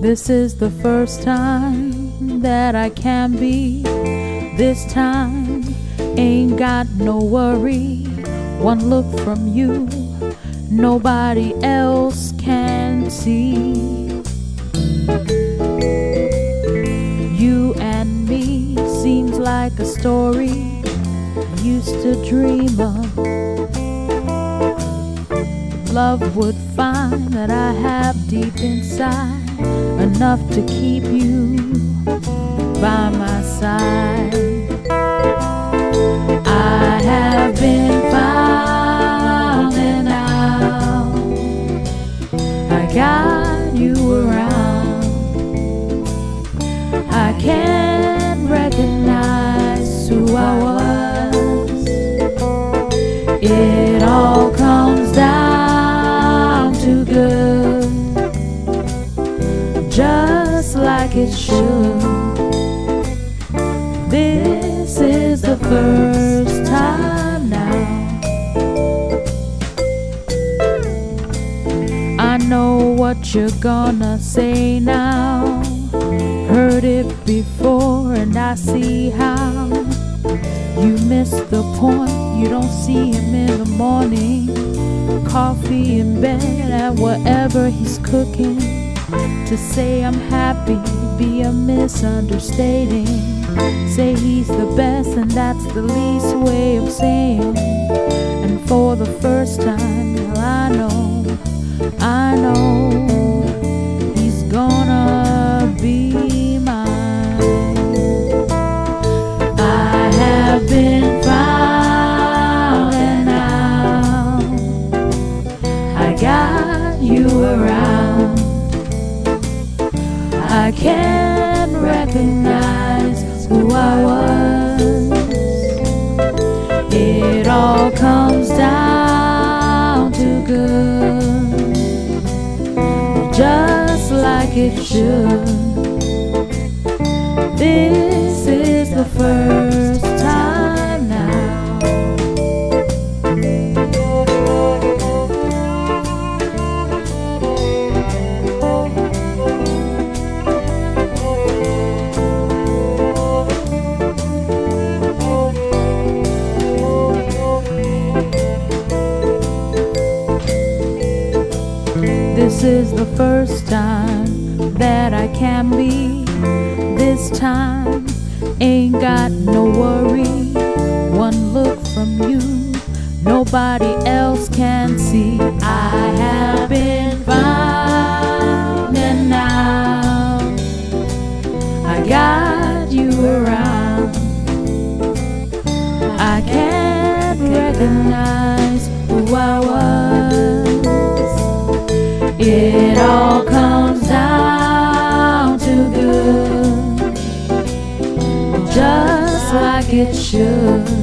This is the first time that I can be. This time ain't got no worry. One look from you, nobody else can see. You and me seems like a story used to dream of. Love would find that I have deep inside enough to keep you by my side. I have been finding out I got you around. I can't recognize who I was. It all comes down to good, just like it should. This is the first time now. I know what you're gonna say now. Heard it before and I see how you missed the point. You don't see him in the morning, coffee in bed at whatever he's cooking. To say I'm happy be a misunderstating. Say he's the best and that's the least way of saying. And for the first time, well, I know he's gonna be mine. I have been finding out I got you around. I can't recognize who I was. It all comes down to good, just like it should. This is the first time now. This is the first time that I can be. This time ain't got no worry. One look from you, nobody else can see. I have been finding out I got you around. I can't recognize who I was. It all comes down to good, just like it should.